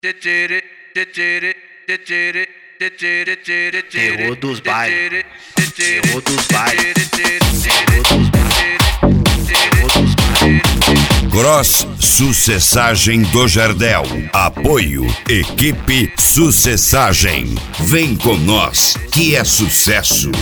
Terror dos bailes, terror dos bailes, Cross Sucessagem do Jardel. Apoio Equipe Sucessagem. Vem com nós, que é sucesso.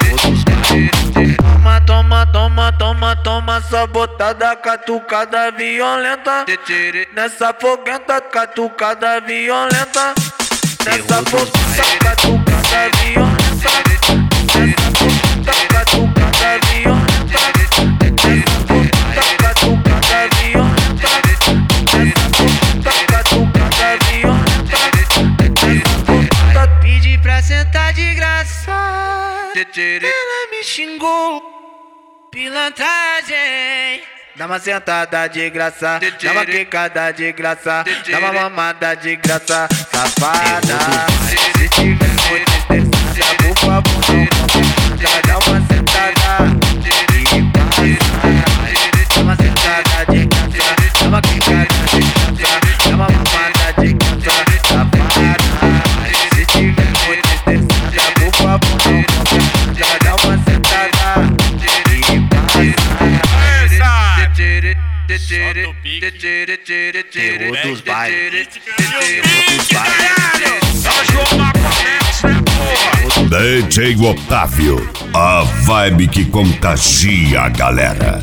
Toma, toma, toma, toma, só botada, catucada violenta. Nessa foguenta, catucada violenta. Nessa foguenta, catucada violenta. Nessa foguenta, catucada violenta. Nessa foguenta, catucada violenta. Nessa foguenta, catucada violenta. Nessa foguenta, pedi pra sentar de graça. Ela me xingou, pilantragem. Dá uma sentada de graça, dá uma quicada de graça, dá uma mamada de graça, safada. Se tiver muito estressada, por favor, não comenta. Dá uma sentada de graça, dá uma sentada de graça, dá uma quicada de graça, dá uma mamada de graça, safada. Se tiver muito estressada, por favor, não comenta. Dá uma sentada de graça. terror dos bailes, DJ Otávio, a vibe que contagia a galera.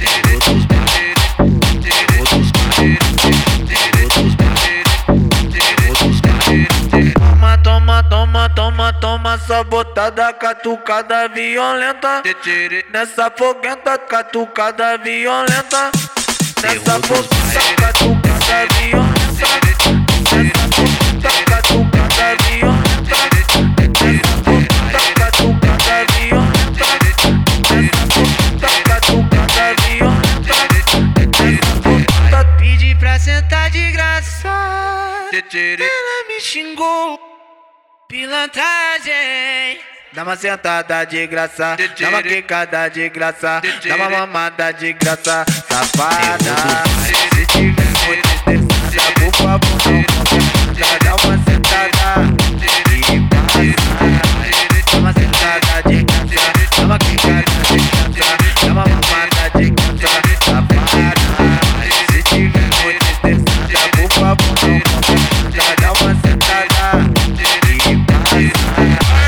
Toma, toma, toma, toma, só botada, catucada violenta. Nessa foguenta, catucada violenta. Nessa foguenta, catucada violenta. Nessa foguenta, catucada violenta. Nessa foguenta, catucada violenta. Nessa foguenta, catucada violenta. Nessa foguenta, pedi pra sentar de graça. Ela me xingou, pilantragem. Dá uma sentada de graça, dá uma quicada de graça, dá uma mamada de graça, safada. Se tiver muito estressada, por favor, não comenta. Dá uma sentada de graça, dá uma sentada de graça, dá uma quicada de graça, dá uma mamada de graça, safada. Se tiver muito estressada, por favor, não comenta. Dá uma sentada de graça.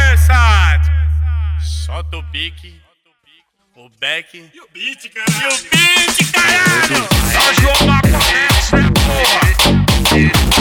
Solta o bique, o back e o beat, caralho. E o beat, caralho. Só João Maconete, né, porra?